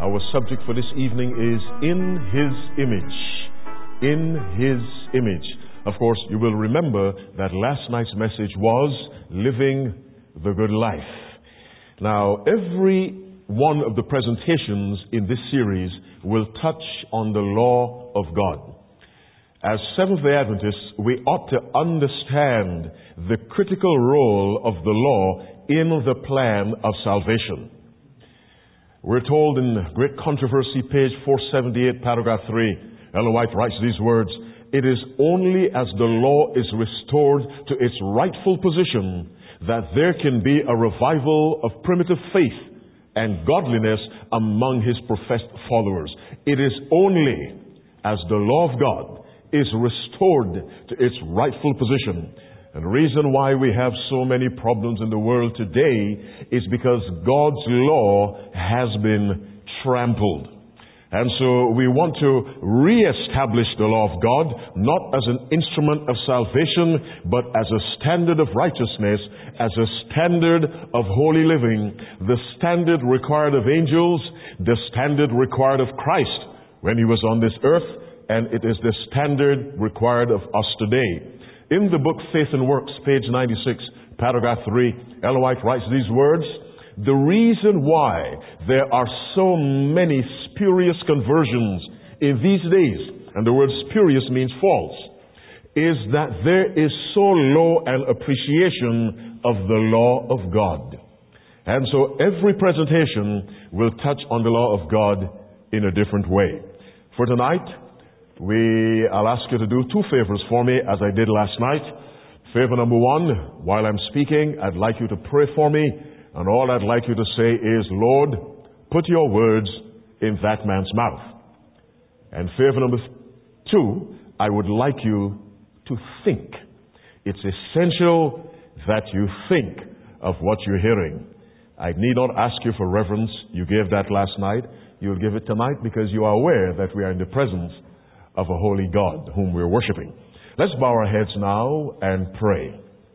Our subject for this evening is In His Image. In His Image. Of course, you will remember that last night's message was Living the Good Life. Now, every one of the presentations in this series will touch on the law of God. As Seventh-day Adventists, we ought to understand the critical role of the law in the plan of salvation. We're told in Great Controversy, page 478, paragraph 3, Ellen White writes these words, "It is only as the law is restored to its rightful position that there can be a revival of primitive faith and godliness among His professed followers. It is only as the law of God is restored to its rightful position." And the reason why we have so many problems in the world today is because God's law has been trampled. And so we want to reestablish the law of God, not as an instrument of salvation, but as a standard of righteousness, as a standard of holy living, the standard required of angels, the standard required of Christ when He was on this earth, and it is the standard required of us today. In the book Faith and Works, page 96, paragraph 3, Ellen White writes these words, "The reason why there are so many spurious conversions in these days," and the word spurious means false, "is that there is so low an appreciation of the law of God." And so every presentation will touch on the law of God in a different way. For tonight, I'll ask you to do two favors for me as I did last night. Favor number one, while I'm speaking, I'd like you to pray for me, and all I'd like you to say is, "Lord, put your words in that man's mouth." And favor number two, I would like you to think. It's essential that you think of what you're hearing. I need not ask you for reverence. You gave that last night. You'll give it tonight because you are aware that we are in the presence of a holy God whom we're worshiping. Let's bow our heads now and pray.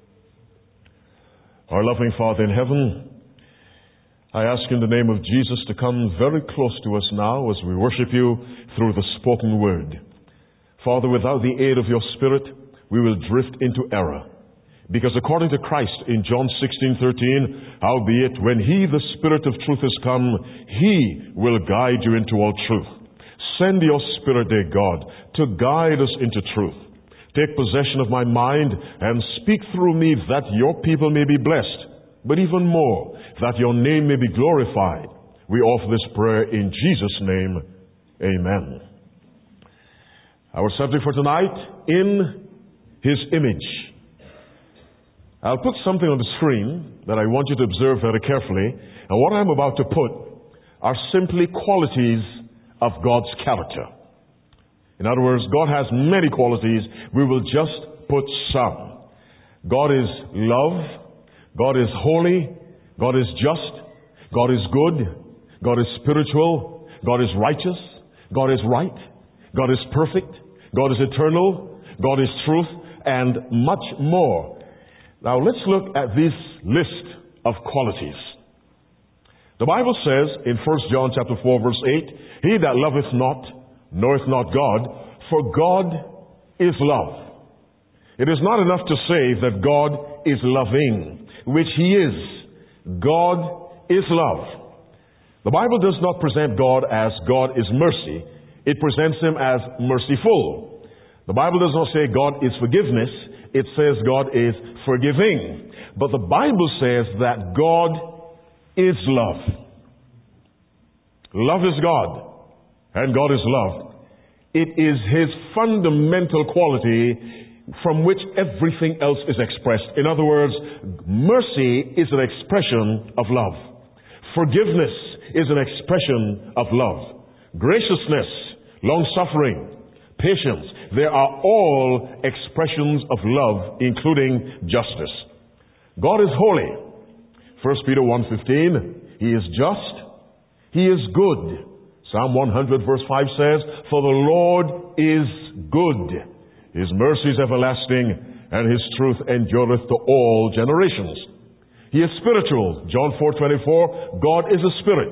Our loving Father in heaven, I ask in the name of Jesus to come very close to us now as we worship You through the spoken word. Father, without the aid of Your Spirit, we will drift into error. Because according to Christ in John 16:13, "Howbeit, when He, the Spirit of truth, is come, He will guide you into all truth." Send Your Spirit, dear God, to guide us into truth. Take possession of my mind and speak through me that Your people may be blessed, but even more, that Your name may be glorified. We offer this prayer in Jesus' name. Amen. Our subject for tonight, In His Image. I'll put something on the screen that I want you to observe very carefully, and what I'm about to put are simply qualities of God's character. In other words, God has many qualities. We will just put some. God is love. God is holy. God is just. God is good. God is spiritual. God is righteous. God is right. God is perfect. God is eternal. God is truth, and much more. Now let's look at this list of qualities. The Bible says in 1 John chapter 4 verse 8, "He that loveth not, knoweth not God, for God is love." It is not enough to say that God is loving, which He is. God is love. The Bible does not present God as God is mercy. It presents Him as merciful. The Bible does not say God is forgiveness. It says God is forgiving. But the Bible says that God is love. Love is God, and God is love. It is His fundamental quality from which everything else is expressed. In other words, mercy is an expression of love. Forgiveness is an expression of love. Graciousness, long-suffering, patience, they are all expressions of love, including justice. God is holy. 1 Peter 1:15, He is just, He is good. Psalm 100 verse 5 says, "For the Lord is good. His mercy is everlasting, and His truth endureth to all generations." He is spiritual. John 4:24, God is a spirit.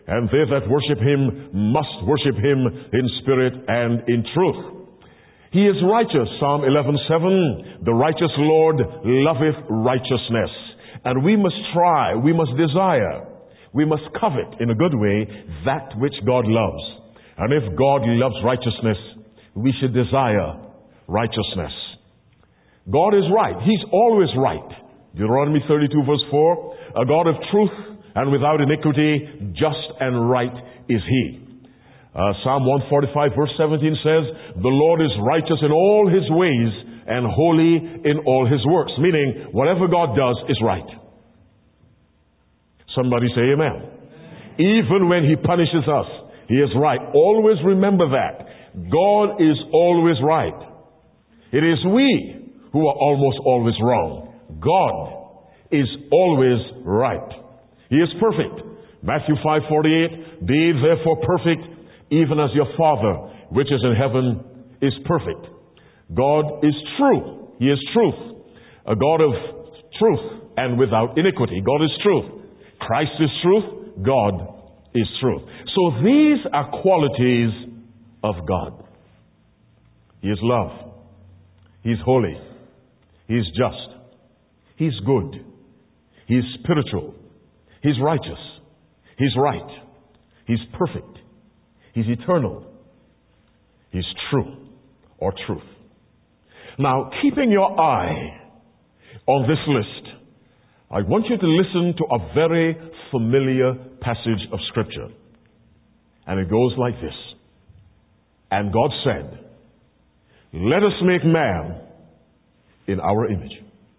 and they that worship him must worship him in spirit and in truth. He is righteous. Psalm 11:7, the righteous Lord loveth righteousness. And we must try, we must desire, we must covet in a good way that which God loves. And if God loves righteousness, we should desire righteousness. God is right. He's always right. Deuteronomy 32 verse 4, a God of truth and without iniquity, just and right is he. Psalm 145 verse 17 says, the Lord is righteous in all his ways and holy in all his works. Meaning, whatever God does is right. Somebody say amen. Even when he punishes us, he is right. Always remember that. God is always right. It is we who are almost always wrong. God is always right. He is perfect. Matthew 5:48, be therefore perfect, even as your Father, which is in heaven, is perfect. God is true. He is truth. A God of truth and without iniquity. God is truth. Christ is truth. God is truth. So these are qualities of God. He is love. He's holy. He's just. He's good. He's spiritual. He's righteous. He's right. He's perfect. He's eternal. He's true or truth. Now, keeping your eye on this list, I want you to listen to a very familiar passage of Scripture. And it goes like this. And God said, let us make man in our image.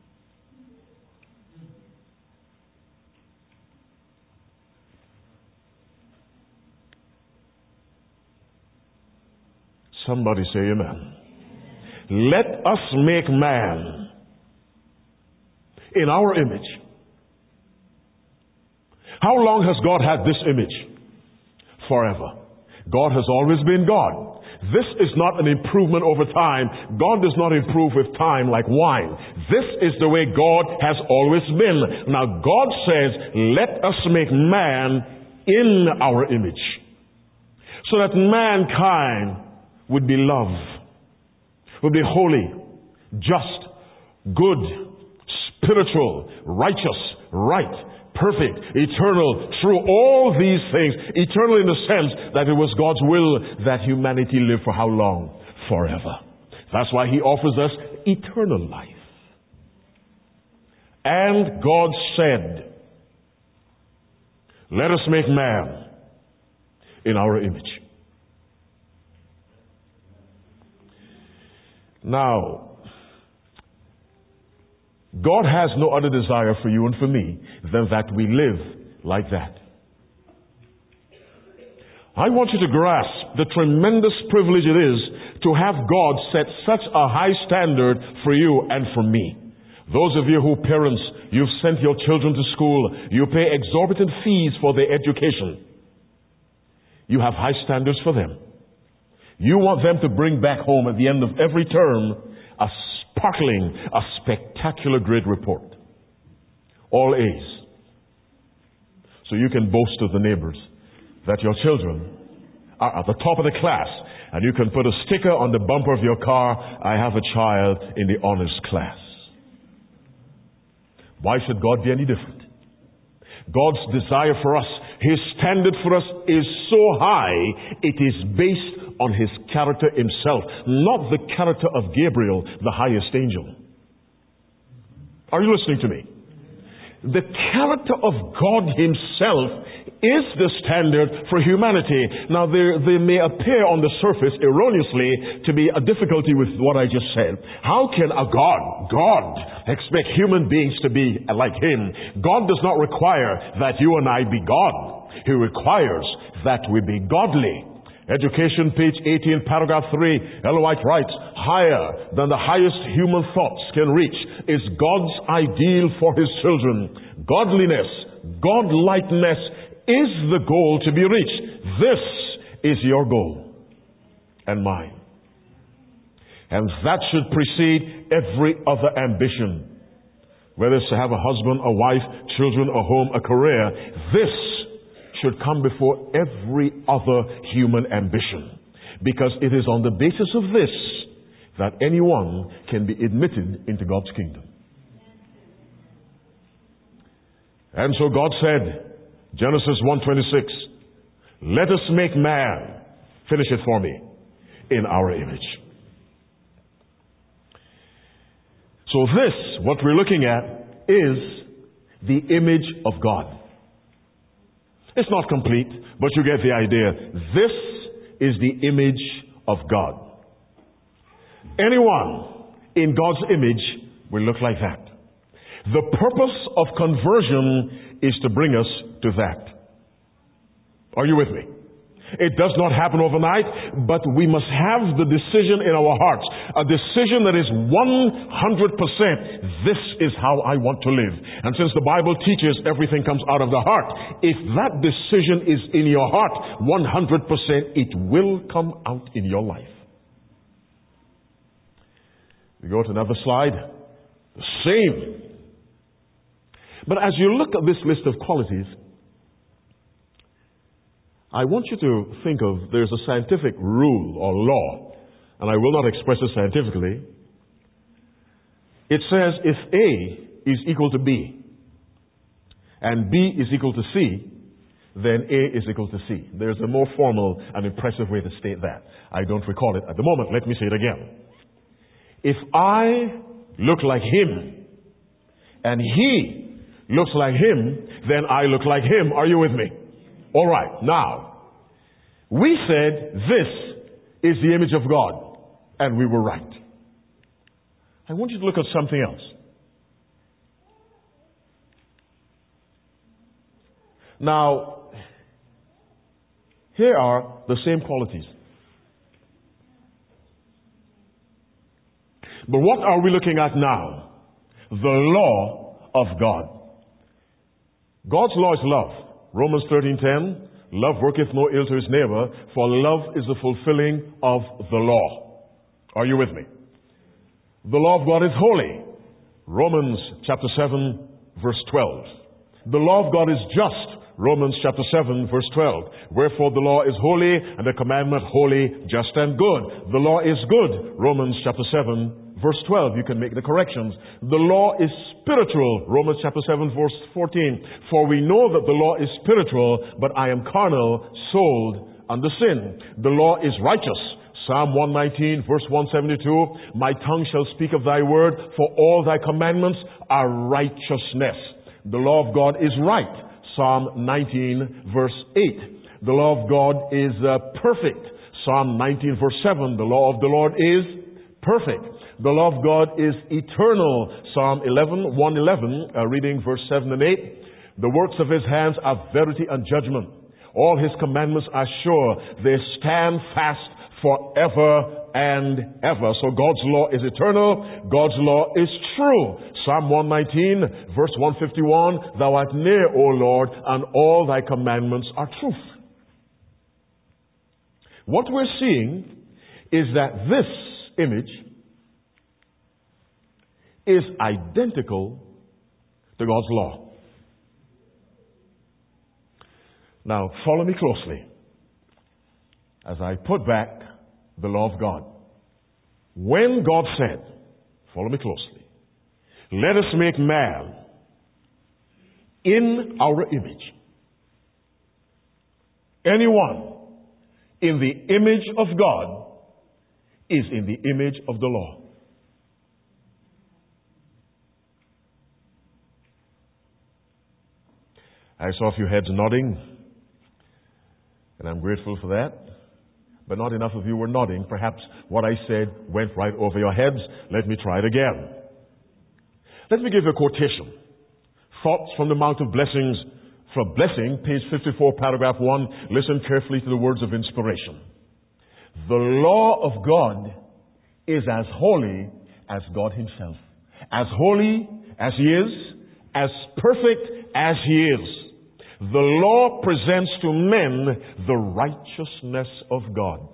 Somebody say amen. Let us make man in our image. How long has God had this image? Forever. God has always been God. This is not an improvement over time. God does not improve with time like wine. This is the way God has always been. Now God says, let us make man in our image. So that mankind would be love, would be holy, just, good, spiritual, righteous, right, perfect, eternal, true, all these things. Eternal in the sense that it was God's will that humanity live for how long? Forever. That's why he offers us eternal life. And God said, let us make man in our image. Now, God has no other desire for you and for me than that we live like that. I want you to grasp the tremendous privilege it is to have God set such a high standard for you and for me. Those of you who parents, you've sent your children to school, you pay exorbitant fees for their education. You have high standards for them. You want them to bring back home at the end of every term a sparkling, a spectacular grade report. All A's. So you can boast to the neighbors that your children are at the top of the class, and you can put a sticker on the bumper of your car, I have a child in the honors class. Why should God be any different? God's desire for us, his standard for us is so high, it is based on his character himself, not the character of Gabriel, the highest angel. Are you listening to me? The character of God himself is the standard for humanity. Now, there may appear on the surface erroneously to be a difficulty with what I just said. How can a God expect human beings to be like him? God does not require that you and I be God. He requires that we be godly. Education, page 18, paragraph 3, Ellen White writes, higher than the highest human thoughts can reach is God's ideal for his children. Godliness, godlikeness is the goal to be reached. This is your goal and mine. And that should precede every other ambition. Whether it's to have a husband, a wife, children, a home, a career, this should come before every other human ambition, because it is on the basis of this that anyone can be admitted into God's kingdom. And so God said, Genesis 1:26, let us make man, finish it for me, in our image. So this, what we're looking at, is the image of God. It's not complete, but you get the idea. This is the image of God. Anyone in God's image will look like that. The purpose of conversion is to bring us to that. Are you with me? It does not happen overnight, but we must have the decision in our hearts. A decision that is 100%. This is how I want to live. And since the Bible teaches everything comes out of the heart, if that decision is in your heart, 100%, it will come out in your life. We go to another slide. The same. But as you look at this list of qualities, I want you to think of, there's a scientific rule or law, and I will not express it scientifically. It says if A is equal to B, and B is equal to C, then A is equal to C. There's a more formal and impressive way to state that. I don't recall it at the moment. Let me say it again. If I look like him, and he looks like him, then I look like him. Are you with me? All right. Now, we said this is the image of God, and we were right. I want you to look at something else. Now, here are the same qualities. But what are we looking at now? The law of God. God's law is love. Romans 13:10, love worketh no ill to his neighbor, for love is the fulfilling of the law. Are you with me? The law of God is holy. Romans chapter 7, verse 12. The law of God is just. Romans chapter 7, verse 12. Wherefore the law is holy, and the commandment holy, just and good. The law is good. Romans chapter 7, verse 12, you can make the corrections. The law is spiritual. Romans chapter 7, verse 14. For we know that the law is spiritual, but I am carnal, sold under sin. The law is righteous. Psalm 119, verse 172. My tongue shall speak of thy word, for all thy commandments are righteousness. The law of God is right. Psalm 19, verse 8. The law of God is perfect. Psalm 19, verse 7. The law of the Lord is perfect. The law of God is eternal. Psalm 111, reading verse 7 and 8. The works of his hands are verity and judgment. All his commandments are sure. They stand fast forever and ever. So God's law is eternal. God's law is true. Psalm 119, verse 151. Thou art near, O Lord, and all thy commandments are truth. What we're seeing is that this image is identical to God's law. Now, follow me closely as I put back the law of God. When God said, follow me closely, let us make man in our image. Anyone in the image of God is in the image of the law. I saw a few heads nodding, and I'm grateful for that. But not enough of you were nodding. Perhaps what I said went right over your heads. Let me try it again. Let me give you a quotation. Thoughts from the Mount of Blessings. For blessing, page 54, paragraph 1. Listen carefully to the words of inspiration. The law of God is as holy as God himself. As holy as he is, as perfect as he is. The law presents to men the righteousness of God.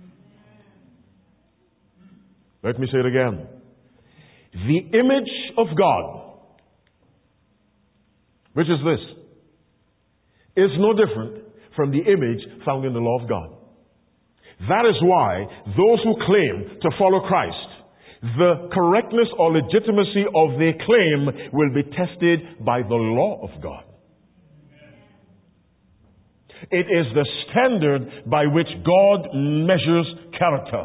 Let me say it again. The image of God, which is this, is no different from the image found in the law of God. That is why those who claim to follow Christ, the correctness or legitimacy of their claim will be tested by the law of God. It is the standard by which God measures character.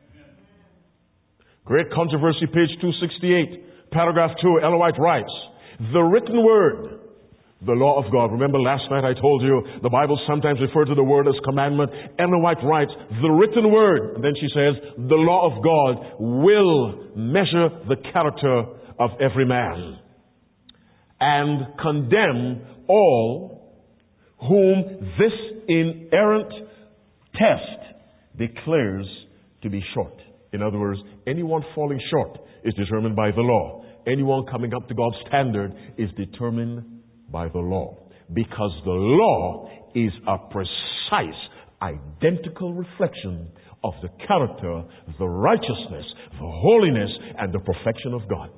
Great Controversy, page 268, paragraph 2, Ellen White writes, the written word, the law of God. Remember last night I told you the Bible sometimes refers to the word as commandment. Ellen White writes, the written word, and then she says, the law of God will measure the character of every man and condemn all whom this inerrant test declares to be short. In other words, anyone falling short is determined by the law. Anyone coming up to God's standard is determined by the law. Because the law is a precise, identical reflection of the character, the righteousness, the holiness, and the perfection of God.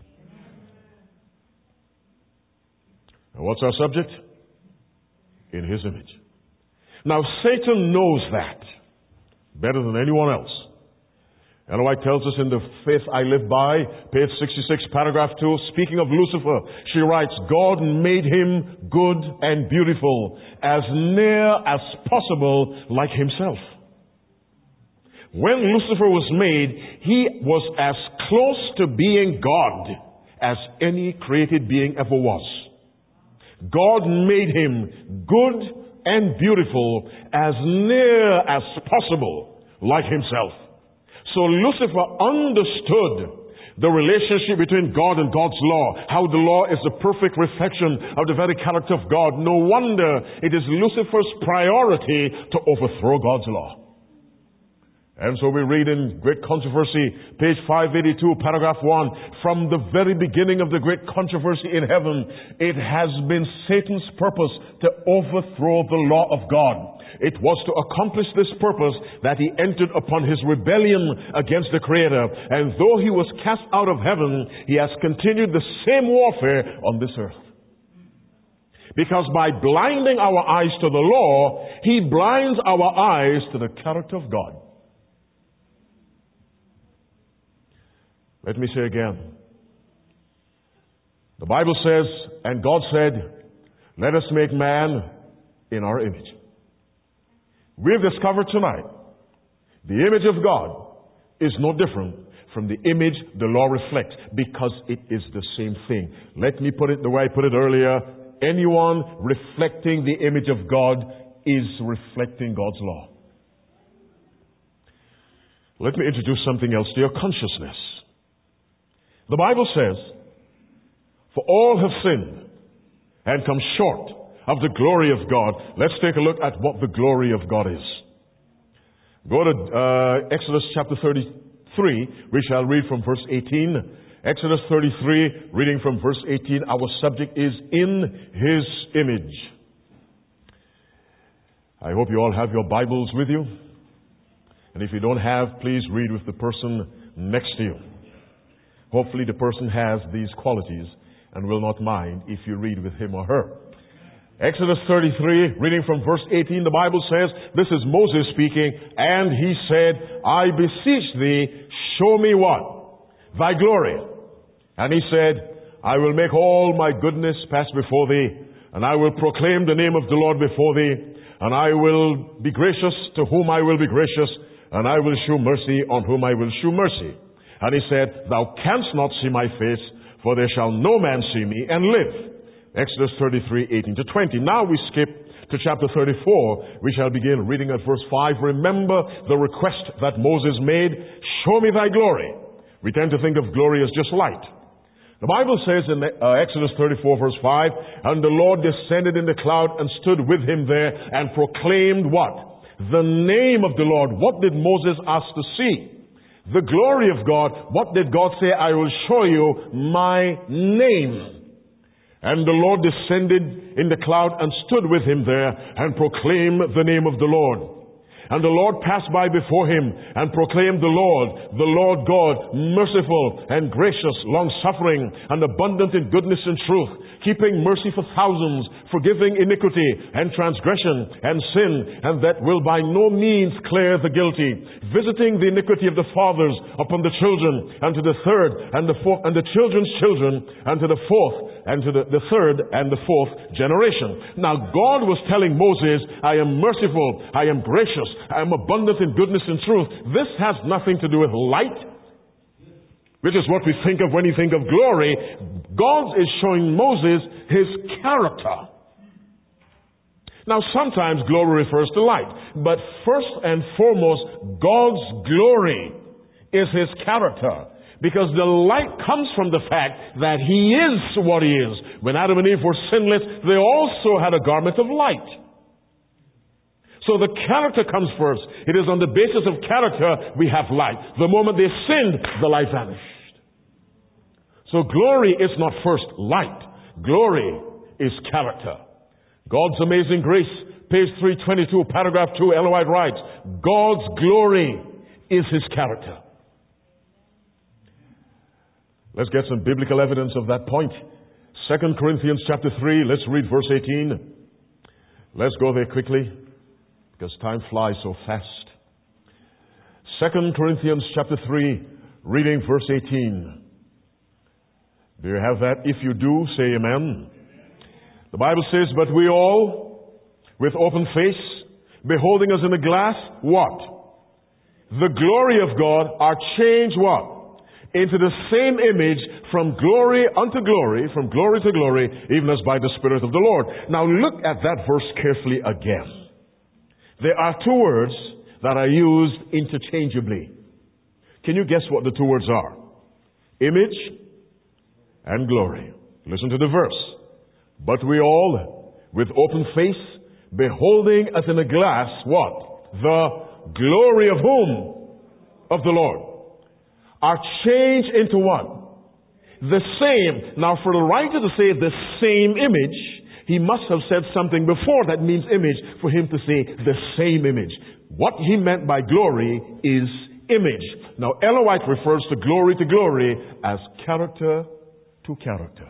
And what's our subject? In His image. Now, Satan knows that better than anyone else. Ellen White tells us in The Faith I Live By, page 66, paragraph 2, speaking of Lucifer, she writes, God made him good and beautiful, as near as possible like himself. When Lucifer was made, he was as close to being God as any created being ever was. God made him good and beautiful, as near as possible like himself. So Lucifer understood the relationship between God and God's law, how the law is a perfect reflection of the very character of God. No wonder it is Lucifer's priority to overthrow God's law. And so we read in Great Controversy, page 582, paragraph 1, from the very beginning of the great controversy in heaven, it has been Satan's purpose to overthrow the law of God. It was to accomplish this purpose that he entered upon his rebellion against the Creator. And though he was cast out of heaven, he has continued the same warfare on this earth. Because by blinding our eyes to the law, he blinds our eyes to the character of God. Let me say again. The Bible says, and God said, let us make man in our image. We've discovered tonight the image of God is no different from the image the law reflects, because it is the same thing. Let me put it the way I put it earlier. Anyone reflecting the image of God is reflecting God's law. Let me introduce something else to your consciousness. The Bible says, for all have sinned and come short of the glory of God. Let's take a look at what the glory of God is. Go to Exodus chapter 33. We shall read from verse 18. Exodus 33, reading from verse 18. Our subject is in His image. I hope you all have your Bibles with you. And if you don't have, please read with the person next to you. Hopefully the person has these qualities and will not mind if you read with him or her. Exodus 33, reading from verse 18, the Bible says, this is Moses speaking, and he said, I beseech thee, show me what? Thy glory. And he said, I will make all my goodness pass before thee, and I will proclaim the name of the Lord before thee, and I will be gracious to whom I will be gracious, and I will shew mercy on whom I will shew mercy. And he said, thou canst not see my face, for there shall no man see me and live. Exodus 33, 18 to 20. Now we skip to chapter 34. We shall begin reading at verse 5. Remember the request that Moses made, show me thy glory. We tend to think of glory as just light. The Bible says in Exodus 34, verse 5, and the Lord descended in the cloud and stood with him there and proclaimed what? The name of the Lord. What did Moses ask to see? The glory of God. What did God say? I will show you my name. And the Lord descended in the cloud and stood with him there and proclaimed the name of the Lord. And the Lord passed by before him and proclaimed the Lord God, merciful and gracious, long-suffering and abundant in goodness and truth, keeping mercy for thousands, forgiving iniquity and transgression and sin, and that will by no means clear the guilty, visiting the iniquity of the fathers upon the children, and to the third and the fourth, and the children's children, and to the fourth, and to the third and the fourth generation. Now God was telling Moses, I am merciful, I am gracious, I am abundant in goodness and truth. This has nothing to do with light, which is what we think of when we think of glory. God is showing Moses his character. Now sometimes glory refers to light, but first and foremost, God's glory is his character. Because the light comes from the fact that he is what he is. When Adam and Eve were sinless, they also had a garment of light. So the character comes first. It is on the basis of character we have light. The moment they sinned, the light vanished. So glory is not first light. Glory is character. God's amazing grace, page 322, paragraph 2, Ellen White writes, God's glory is his character. Let's get some biblical evidence of that point. 2 Corinthians chapter 3, let's read verse 18. Let's go there quickly, because time flies so fast. 2 Corinthians chapter 3, reading verse 18. Do you have that? If you do, say amen. The Bible says, but we all, with open face, beholding as in a glass, what? The glory of God, are changed what? Into the same image from glory unto glory, from glory to glory, even as by the Spirit of the Lord. Now look at that verse carefully again. There are two words that are used interchangeably. Can you guess what the two words are? Image and glory. Listen to the verse. But we all, with open face, beholding as in a glass, what? The glory of whom? Of the Lord. Are changed into what? The same. Now for the writer to say the same image, he must have said something before that means image for him to say the same image. What he meant by glory is image. Now Ellen White refers to glory as character to character.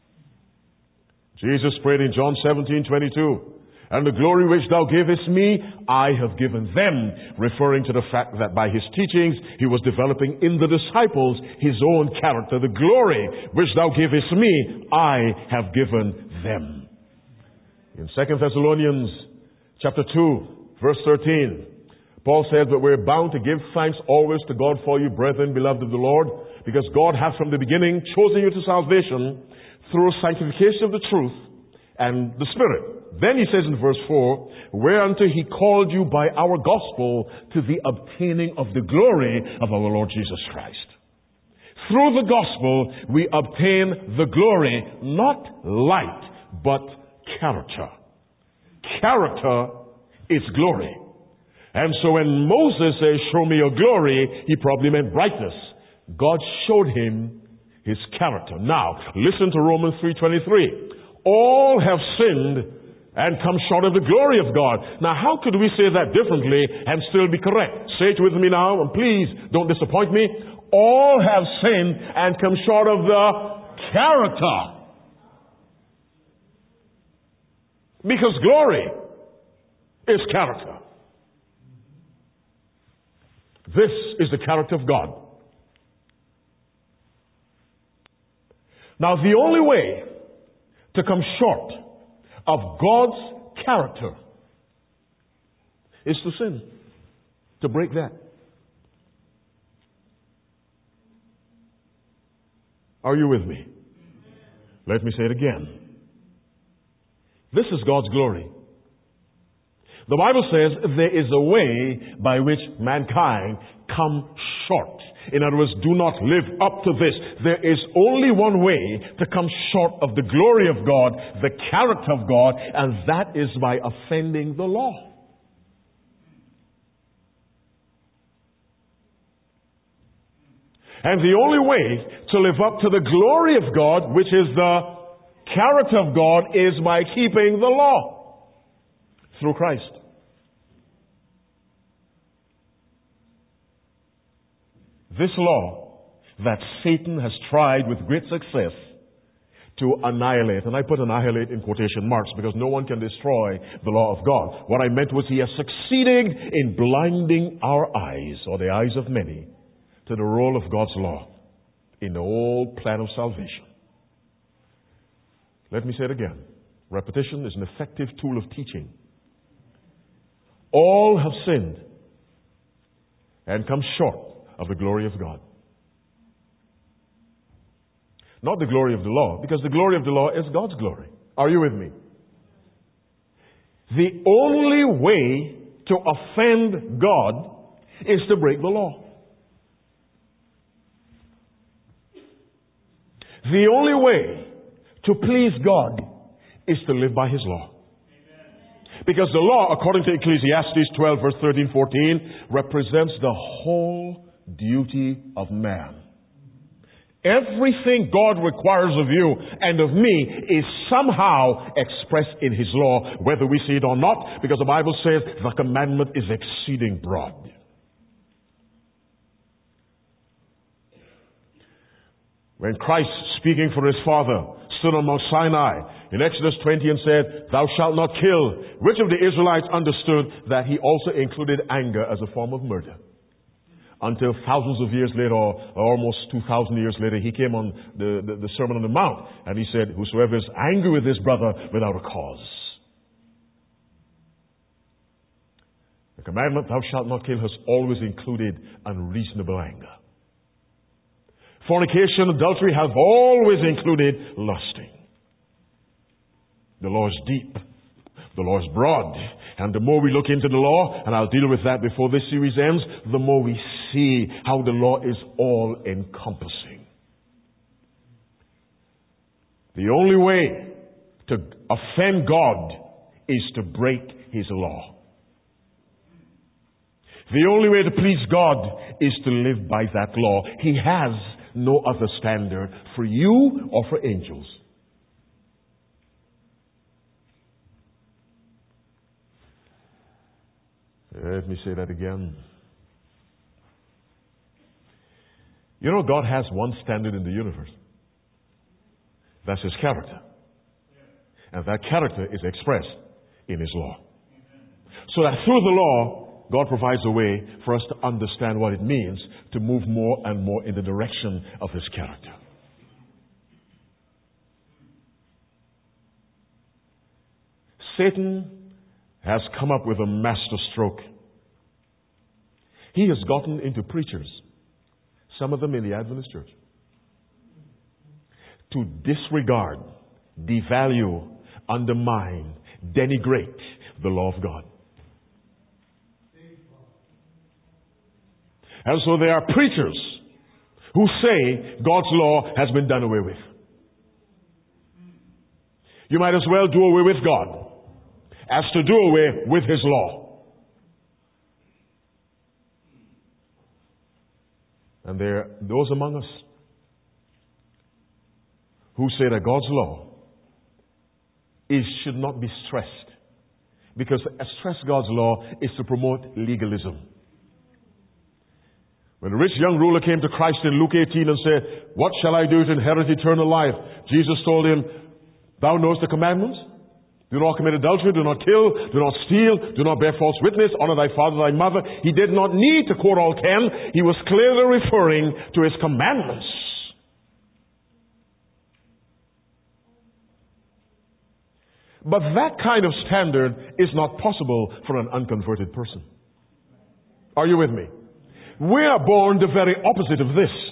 Jesus prayed in John 17:22, and the glory which thou gavest me, I have given them, referring to the fact that by his teachings, he was developing in the disciples his own character. The glory which thou gavest me, I have given them. In 2 Thessalonians chapter 2, verse 13, Paul said that we're bound to give thanks always to God for you, brethren, beloved of the Lord, because God hath from the beginning chosen you to salvation through sanctification of the truth and the Spirit. Then he says in verse 4, whereunto he called you by our gospel to the obtaining of the glory of our Lord Jesus Christ. Through the gospel we obtain the glory, not light, but character. Character is glory. And so when Moses says, show me your glory, he probably meant brightness. God showed him his character. Now, listen to Romans 3:23. All have sinned and come short of the glory of God. Now, how could we say that differently and still be correct? Say it with me now, and please don't disappoint me. All have sinned and come short of the character. Because glory is character. This is the character of God. Now, the only way to come short of God's character is to sin, to break that. Are you with me? Let me say it again. This is God's glory. The Bible says there is a way by which mankind come short. In other words, do not live up to this. There is only one way to come short of the glory of God, the character of God, and that is by offending the law. And the only way to live up to the glory of God, which is the character of God, is by keeping the law through Christ. This law that Satan has tried with great success to annihilate, and I put annihilate in quotation marks because no one can destroy the law of God. What I meant was he has succeeded in blinding our eyes, or the eyes of many, to the role of God's law in the whole plan of salvation. Let me say it again. Repetition is an effective tool of teaching. All have sinned and come short of the glory of God. Not the glory of the law, because the glory of the law is God's glory. Are you with me? The only way to offend God is to break the law. The only way to please God is to live by His law. Because the law, according to Ecclesiastes 12, verse 13, 14, represents the whole duty of man. Everything God requires of you and of me is somehow expressed in His law, whether we see it or not, because the Bible says the commandment is exceeding broad. When Christ, speaking for His Father, stood on Mount Sinai in Exodus 20 and said, "Thou shalt not kill," which of the Israelites understood that He also included anger as a form of murder? Until thousands of years later, or almost 2,000 years later, He came on the Sermon on the Mount, and He said, "Whosoever is angry with his brother without a cause." The commandment, "Thou shalt not kill," has always included unreasonable anger. Fornication, adultery have always included lusting. The law is deep. The law is broad. And the more we look into the law, and I'll deal with that before this series ends, the more we see how the law is all-encompassing. The only way to offend God is to break His law. The only way to please God is to live by that law. He has no other standard for you or for angels. Let me say that again. You know, God has one standard in the universe. That's His character. And that character is expressed in His law. So that through the law, God provides a way for us to understand what it means to move more and more in the direction of His character. Satan has come up with a master stroke. He has gotten into preachers, some of them in the Adventist church, to disregard, devalue, undermine, denigrate the law of God. And so there are preachers who say God's law has been done away with. You might as well do away with God as to do away with His law. And there are those among us who say that God's law should not be stressed. Because to stress God's law is to promote legalism. When the rich young ruler came to Christ in Luke 18 and said, "What shall I do to inherit eternal life?" Jesus told him, "Thou knowest the commandments. Do not commit adultery, do not kill, do not steal, do not bear false witness, honor thy father, thy mother." He did not need to quote all 10. He was clearly referring to His commandments. But that kind of standard is not possible for an unconverted person. Are you with me? We are born the very opposite of this.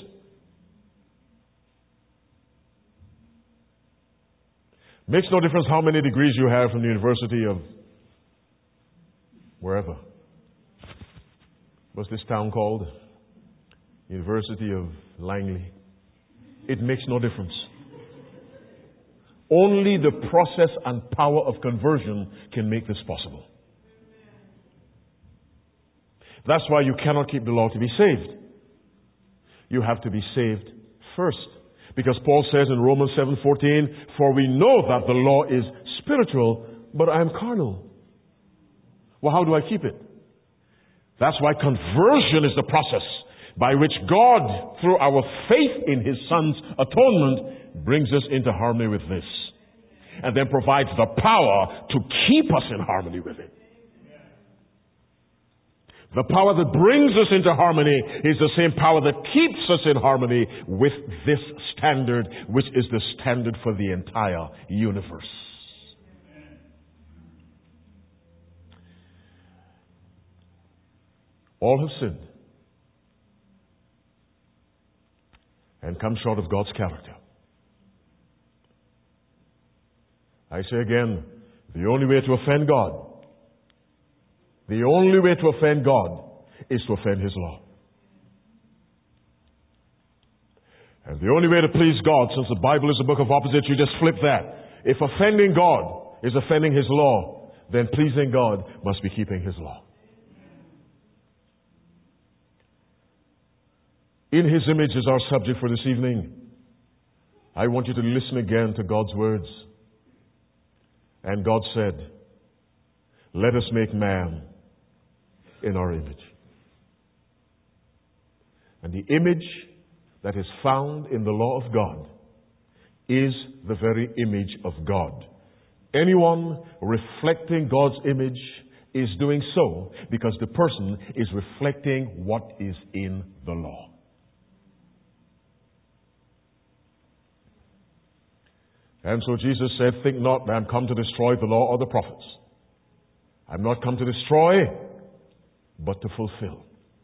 Makes no difference how many degrees you have from the University of wherever. What's this town called? University of Langley. It makes no difference. Only the process and power of conversion can make this possible. That's why you cannot keep the law to be saved. You have to be saved first. Because Paul says in Romans 7:14, "For we know that the law is spiritual, but I am carnal." Well, how do I keep it? That's why conversion is the process. by which God, through our faith in His Son's atonement, brings us into harmony with this, and then provides the power to keep us in harmony with it. The power that brings us into harmony is the same power that keeps us in harmony with this standard, which is the standard for the entire universe. All have sinned and come short of God's character. I say again, the only way to offend God, the only way to offend God is to offend His law. And the only way to please God, since the Bible is a book of opposites, you just flip that. If offending God is offending His law, then pleasing God must be keeping His law. In His image is our subject for this evening. I want you to listen again to God's words. And God said, "Let us make man in our image." And the image that is found in the law of God is the very image of God. Anyone reflecting God's image is doing so because the person is reflecting what is in the law. And so Jesus said, "Think not that I am come to destroy the law or the prophets. I am not come to destroy, but to fulfill."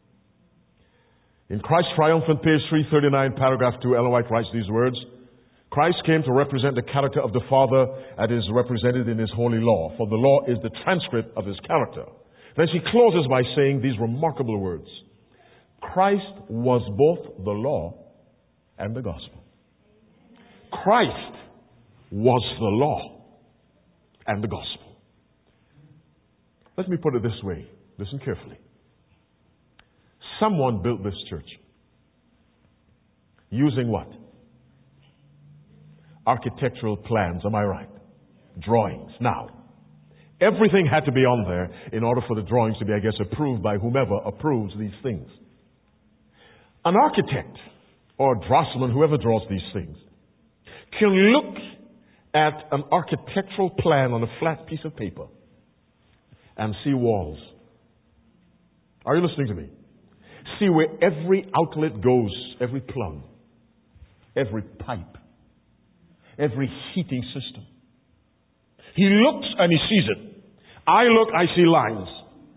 In Christ's Triumphant, page 339, paragraph 2, Ellen White writes these words: "Christ came to represent the character of the Father as is represented in His holy law, for the law is the transcript of His character." Then she closes by saying these remarkable words: "Christ was both the law and the gospel." Christ was the law and the gospel. Let me put it this way. Listen carefully. Someone built this church. Using what? Architectural plans, am I right? Drawings. Now, everything had to be on there in order for the drawings to be, I guess, approved by whomever approves these things. An architect or draftsman, whoever draws these things, can look at an architectural plan on a flat piece of paper and see walls. Are you listening to me? See where every outlet goes, every plug, every pipe, every heating system. He looks and he sees it. I look, I see lines.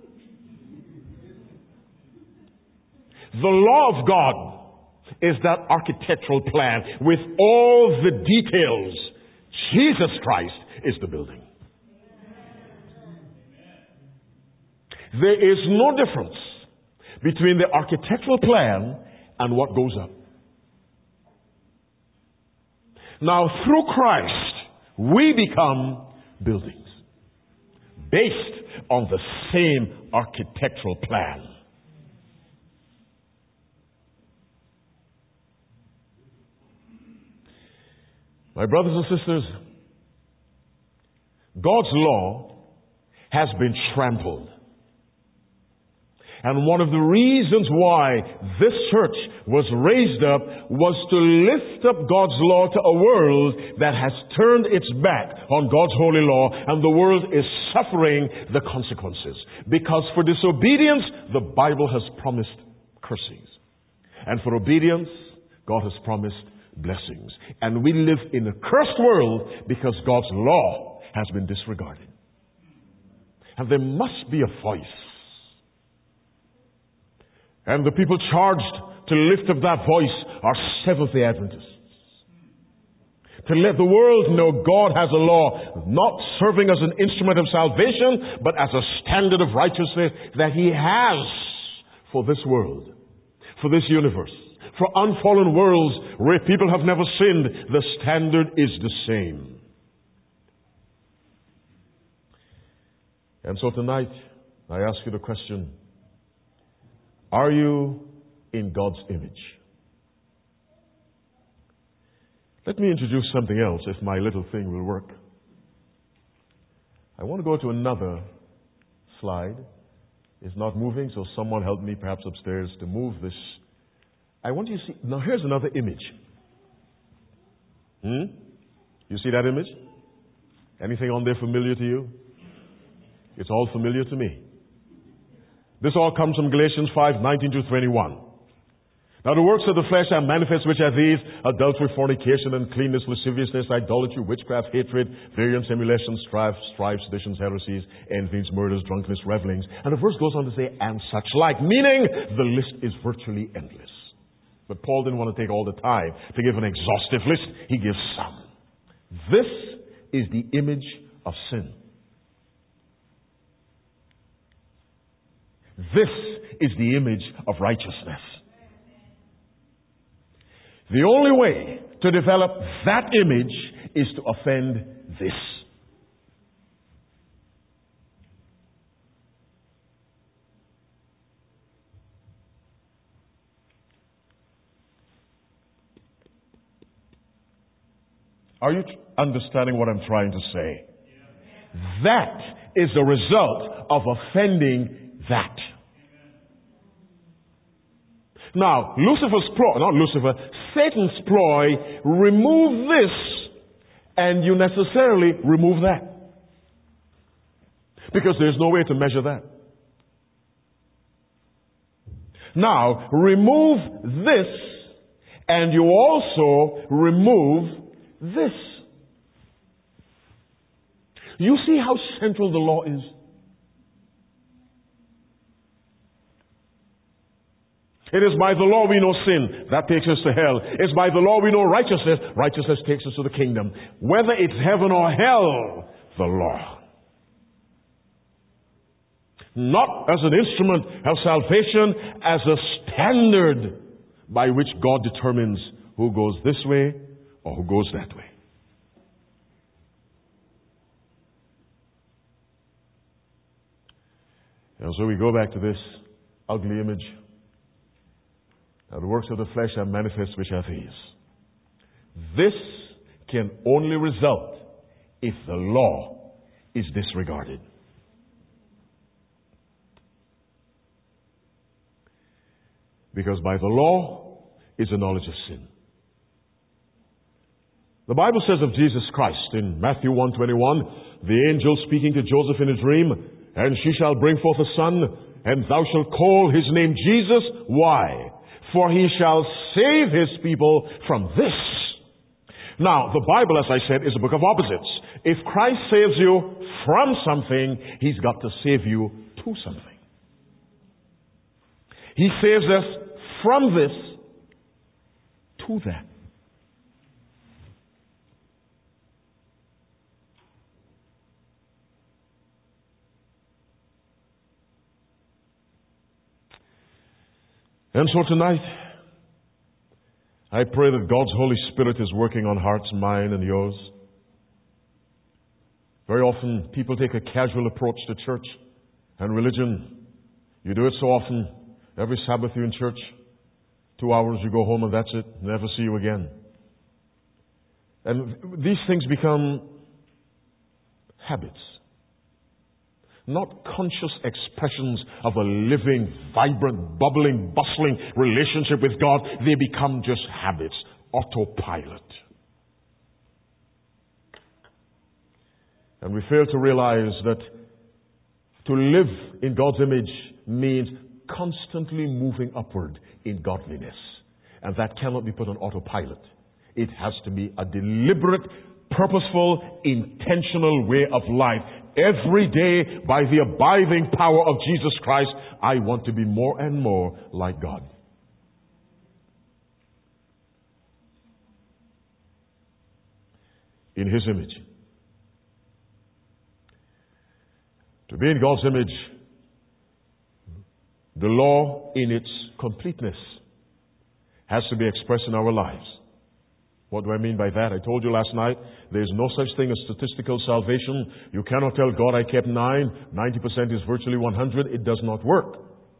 The law of God is that architectural plan with all the details. Jesus Christ is the building. There is no difference between the architectural plan and what goes up. Now, through Christ, we become buildings based on the same architectural plan. My brothers and sisters, God's law has been trampled. And one of the reasons why this church was raised up was to lift up God's law to a world that has turned its back on God's holy law, and the world is suffering the consequences. Because for disobedience, the Bible has promised cursings. And for obedience, God has promised blessings. And we live in a cursed world because God's law has been disregarded. And there must be a voice. And the people charged to lift up that voice are Seventh-day Adventists. To let the world know God has a law, not serving as an instrument of salvation, but as a standard of righteousness that He has for this world, for this universe, for unfallen worlds where people have never sinned. The standard is the same. And so tonight, I ask you the question: are you in God's image? Let me introduce something else, if my little thing will work. I want to go to another slide. It's not moving, so someone help me perhaps upstairs to move this I want you to see. Now here's another image. You see that image? Anything on there familiar to you? It's all familiar to me. This all comes from Galatians 5:19-21. Now the works of the flesh are manifest, which are these: adultery, fornication, uncleanness, lasciviousness, idolatry, witchcraft, hatred, variance, emulation, strife, seditions, heresies, envies, murders, drunkenness, revelings. And the verse goes on to say, and such like, meaning the list is virtually endless. But Paul didn't want to take all the time to give an exhaustive list. He gives some. This is the image of sin. This is the image of righteousness. The only way to develop that image is to offend this. Are you understanding what I'm trying to say? That is the result of offending that. Now, Satan's ploy, remove this, and you necessarily remove that. Because there's no way to measure that. Now, remove this, and you also remove this. You see how central the law is? It is by the law we know sin. That takes us to hell. It's by the law we know righteousness. Righteousness takes us to the kingdom. Whether it's heaven or hell, the law. Not as an instrument of salvation, as a standard by which God determines who goes this way or who goes that way. And so we go back to this ugly image. Now, the works of the flesh are manifest, which are these. This can only result if the law is disregarded. Because by the law is the knowledge of sin. The Bible says of Jesus Christ in Matthew 1:21, the angel speaking to Joseph in a dream, and she shall bring forth a son, and thou shalt call his name Jesus. Why? For he shall save his people from this. Now, the Bible, as I said, is a book of opposites. If Christ saves you from something, he's got to save you to something. He saves us from this to that. And so tonight, I pray that God's Holy Spirit is working on hearts, mine, and yours. Very often, people take a casual approach to church and religion. You do it so often. Every Sabbath you're in church. 2 hours, you go home, and that's it. Never see you again. And these things become habits. Not conscious expressions of a living, vibrant, bubbling, bustling relationship with God. They become just habits, autopilot. And we fail to realize that to live in God's image means constantly moving upward in godliness. And that cannot be put on autopilot. It has to be a deliberate, purposeful, intentional way of life. Every day, by the abiding power of Jesus Christ, I want to be more and more like God. In His image. To be in God's image, the law in its completeness has to be expressed in our lives. What do I mean by that? I told you last night, there's no such thing as statistical salvation. You cannot tell God I kept 9, 90% is virtually 100. It does not work.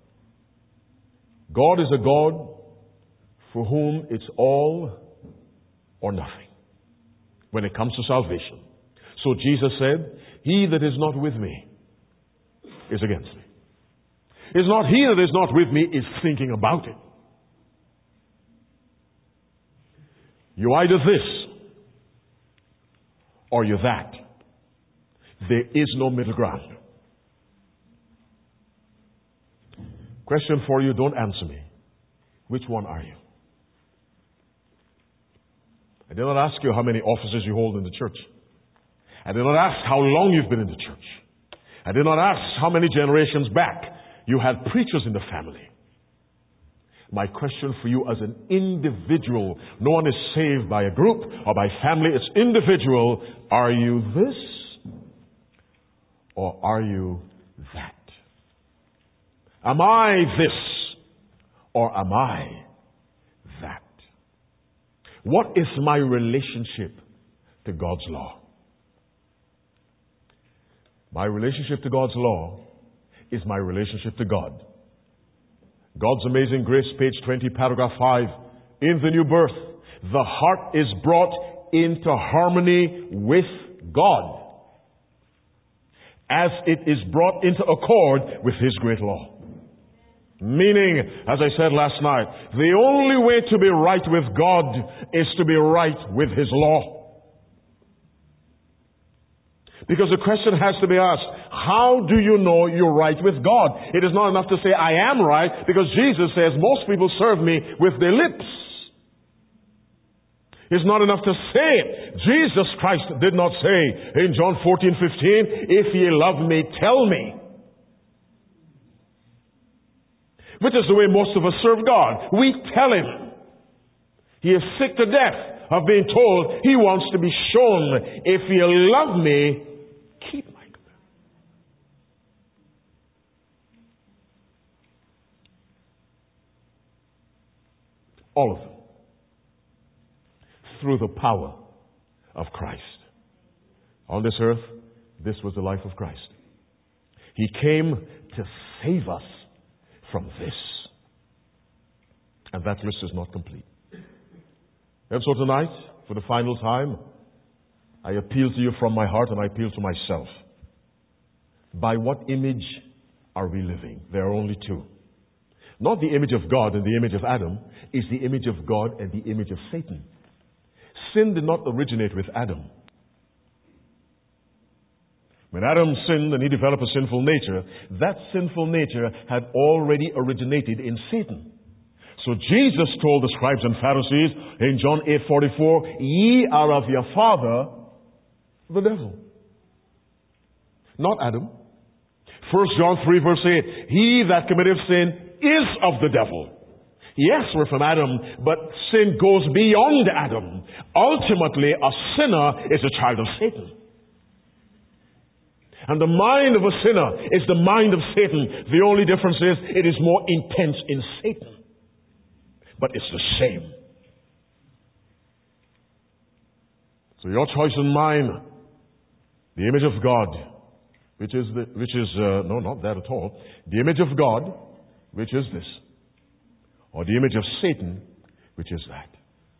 God is a God for whom it's all or nothing when it comes to salvation. So Jesus said, he that is not with me is against me. It's not he that is not with me is thinking about it. You're either this or you're that. There is no middle ground. Question for you, don't answer me. Which one are you? I did not ask you how many offices you hold in the church. I did not ask how long you've been in the church. I did not ask how many generations back you had preachers in the family. My question for you as an individual, no one is saved by a group or by family, it's individual. Are you this or are you that? Am I this or am I that? What is my relationship to God's law? My relationship to God's law is my relationship to God. God's Amazing Grace, page 20, paragraph 5. In the new birth, the heart is brought into harmony with God, as it is brought into accord with His great law. Meaning, as I said last night, the only way to be right with God is to be right with His law. Because the question has to be asked, how do you know you're right with God? It is not enough to say, I am right, because Jesus says, most people serve me with their lips. It's not enough to say it. Jesus Christ did not say in John 14:15, if ye love me, tell me. Which is the way most of us serve God. We tell Him. He is sick to death of being told He wants to be shown. If you love me, keep my commandments. All of them. Through the power of Christ. On this earth, this was the life of Christ. He came to save us from this. And that list is not complete. And so tonight, for the final time, I appeal to you from my heart and I appeal to myself. By what image are we living? There are only two. Not the image of God and the image of Adam. It's the image of God and the image of Satan. Sin did not originate with Adam. When Adam sinned and he developed a sinful nature, that sinful nature had already originated in Satan. So Jesus told the scribes and Pharisees in John 8:44, ye are of your father, the devil. Not Adam. 1 John 3 verse 8, he that committeth sin is of the devil. Yes, we're from Adam, but sin goes beyond Adam. Ultimately, a sinner is a child of Satan. And the mind of a sinner is the mind of Satan. The only difference is it is more intense in Satan. But it's the same. So your choice and mine, the image of God, no, not that at all. The image of God, which is this. Or the image of Satan, which is that.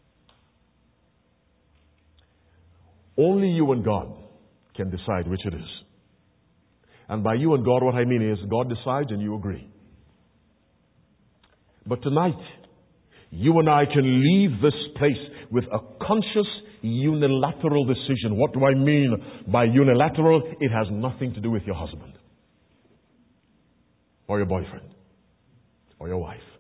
Only you and God can decide which it is. And by you and God, what I mean is God decides and you agree. But tonight, you and I can leave this place with a conscious unilateral decision. What do I mean by unilateral? It has nothing to do with your husband or your boyfriend or your wife.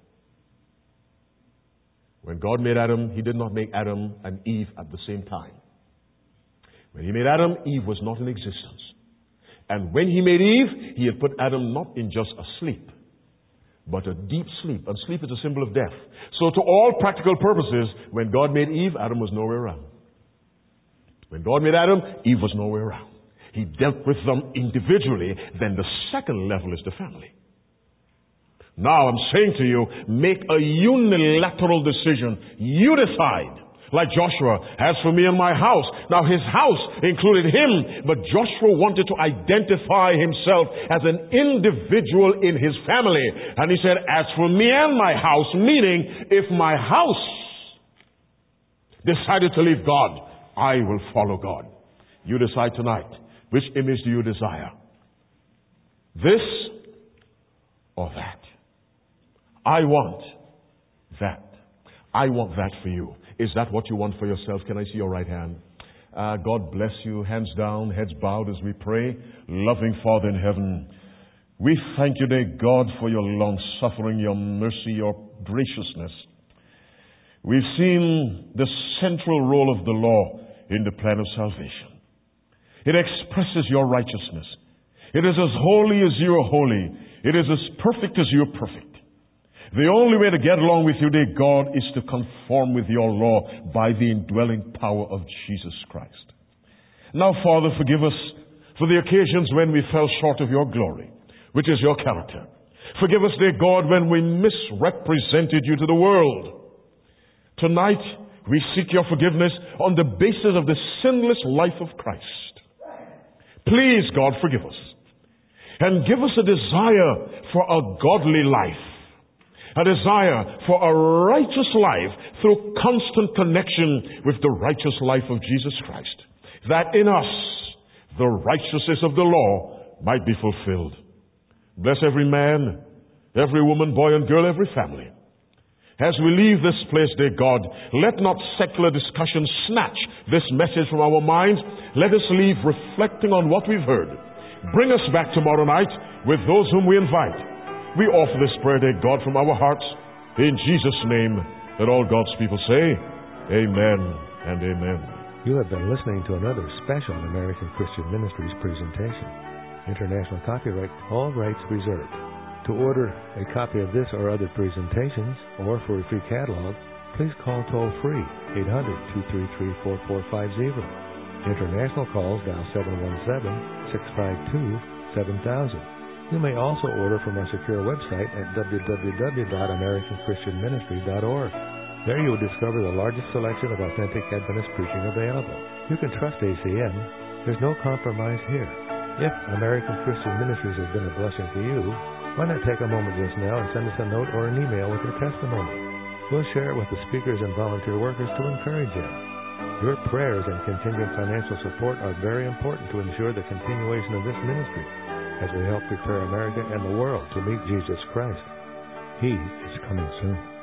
When God made Adam, He did not make Adam and Eve at the same time. When He made Adam, Eve was not in existence. And when He made Eve, He had put Adam not in just a sleep, but a deep sleep. And sleep is a symbol of death. So to all practical purposes, when God made Eve, Adam was nowhere around. When God made Adam, Eve was nowhere around. He dealt with them individually. Then the second level is the family. Now I'm saying to you, make a unilateral decision. You decide. Like Joshua, as for me and my house. Now his house included him, but Joshua wanted to identify himself as an individual in his family. And he said, as for me and my house, meaning if my house decided to leave God, I will follow God. You decide tonight. Which image do you desire? This or that? I want that. I want that for you. Is that what you want for yourself? Can I see your right hand? God bless you. Hands down, heads bowed as we pray. Loving Father in heaven, we thank you, dear God, for your long suffering, your mercy, your graciousness. We've seen the central role of the law in the plan of salvation. It expresses your righteousness. It is as holy as you are holy. It is as perfect as you are perfect. The only way to get along with you, dear God, is to conform with your law by the indwelling power of Jesus Christ. Now, Father, forgive us for the occasions when we fell short of your glory, which is your character. Forgive us, dear God, when we misrepresented you to the world. Tonight, we seek your forgiveness on the basis of the sinless life of Christ. Please, God, forgive us. And give us a desire for a godly life. A desire for a righteous life through constant connection with the righteous life of Jesus Christ. That in us, the righteousness of the law might be fulfilled. Bless every man, every woman, boy and girl, every family. As we leave this place, dear God, let not secular discussion snatch this message from our minds. Let us leave reflecting on what we've heard. Bring us back tomorrow night with those whom we invite. We offer this prayer, dear God, from our hearts. In Jesus' name, that all God's people say, amen and amen. You have been listening to another special American Christian Ministries presentation. International copyright, all rights reserved. To order a copy of this or other presentations, or for a free catalog, please call toll-free 800-233-4450. International calls dial 717-652-7000. You may also order from our secure website at www.americanchristianministry.org. There you will discover the largest selection of authentic Adventist preaching available. You can trust ACN. There's no compromise here. If American Christian Ministries has been a blessing to you, why not take a moment just now and send us a note or an email with your testimony? We'll share it with the speakers and volunteer workers to encourage you. Your prayers and continued financial support are very important to ensure the continuation of this ministry as we help prepare America and the world to meet Jesus Christ. He is coming soon.